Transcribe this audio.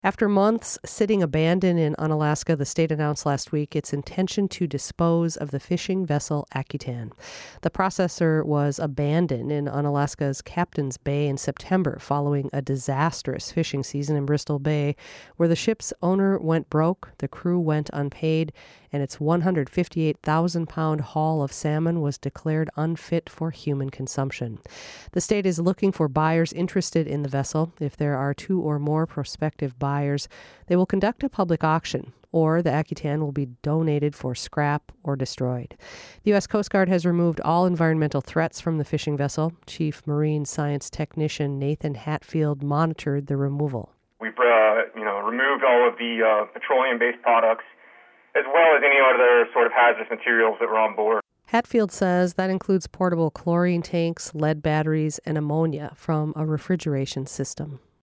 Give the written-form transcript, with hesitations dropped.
After months sitting abandoned in Unalaska, the state announced last week its intention to dispose of the fishing vessel Akutan. The processor was abandoned in Unalaska's Captain's Bay in September following a disastrous fishing season in Bristol Bay, where the ship's owner went broke, the crew went unpaid, and its 158,000-pound haul of salmon was declared unfit for human consumption. The state is looking for buyers interested in the vessel. If there are two or more prospective buyers, they will conduct a public auction, or the Akutan will be donated for scrap or destroyed. The U.S. Coast Guard has removed all environmental threats from the fishing vessel. Chief Marine Science Technician Nathan Hatfield monitored the removal. We've removed all of the petroleum-based products, as well as any other sort of hazardous materials that were on board. Hatfield says that includes portable chlorine tanks, lead batteries, and ammonia from a refrigeration system.